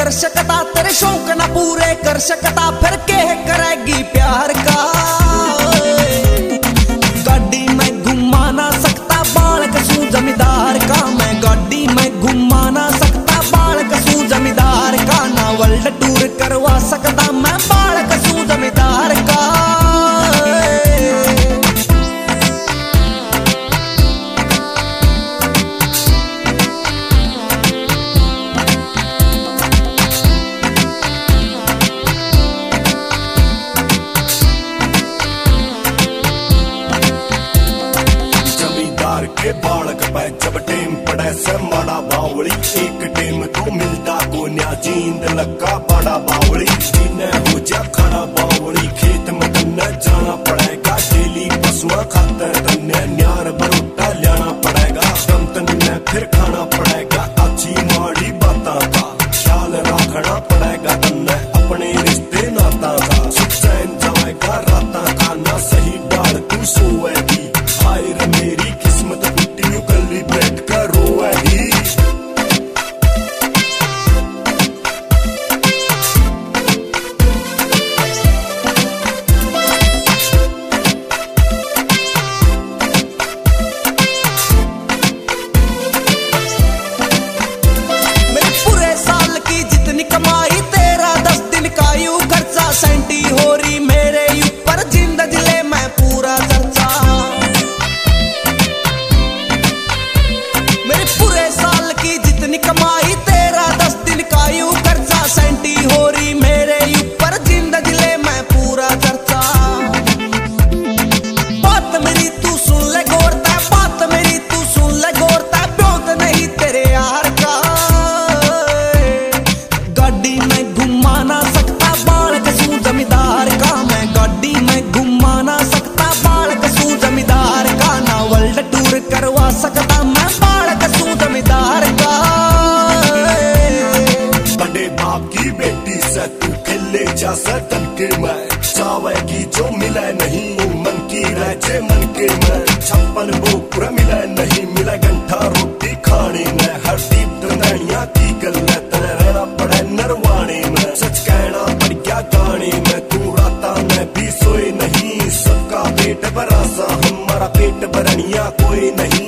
कर सकता, तेरे शौक ना पूरे कर सकता, फिर कह करेगी प्यार का। गाड़ी में घुमा ना सकता बाल कसू जमींदार का, मैं गाड़ी में घुमा ना सकता बाल कसू जमींदार का, ना वर्ल्ड टूर करवा सकता मैं बाल कसू जमींदार का। के बालक पे जब टेम पड़े से माड़ा बावली, एक टेम तो मिलता को न्या जींद लगा बड़ा बावली, जिन्हें हो जा खड़ा बावली, खेत में तन्ने जाना पड़ेगा, डेली पशुआ खातर तन्ने न्यार बरोटा लेना पड़ेगा, दम तन्ने फिर खाना पड़ेगा, अच्छी माड़ी बातों का ख्याल रखना पड़ेगा, तन्ने अपने रिश्ते नाता का सुचैन जाएगा राता का, ना सही डाल तू सोएगी, हाय रे मेरी किस्मत फुटी यू कली बैठ कर रोएगी। मेरे पूरे साल की जितनी कमाई तेरा 10 दिन का यूं खर्चा, सेंटी हो रही मेरे ऊपर जिंदगी ले मैं पूरा चर्चा। मेरे पूरे साल की जितनी कमाई तेरा 10 दिन का यूं खर्चा, सेंटी हो रही मेरे ऊपर जिंदगी ले मैं पूरा चर्चा। बात मेरी तू सुन ले गौरता, बात मेरी तू सुन ले गौरता, ब्योत नहीं तेरे यार का। गाड़ी में घुमा ना सकता बाल कसू जमींदार का, मैं गाड़ी में घुमा ना सकता बाल कसू जमींदार का, ना वर्ल्ड टूर करवा सकता मैं बाल कसू जमींदार का। बड़े बाप की बेटी से तू खिले जा तन के मैं, चावेगी जो मिले नहीं मन की रहे मन के मैं, 56 वो पूरा मिले नहीं मिले घंटा रोटी खाने में, हर दीप दंदनिया की गल तेरे रहना पड़े नरवाने में, सच कहना पड़ गया गाने में, तू राता में भी सोए नहीं, सबका पेट भरा सा हमारा पेट भरनिया कोई नहीं।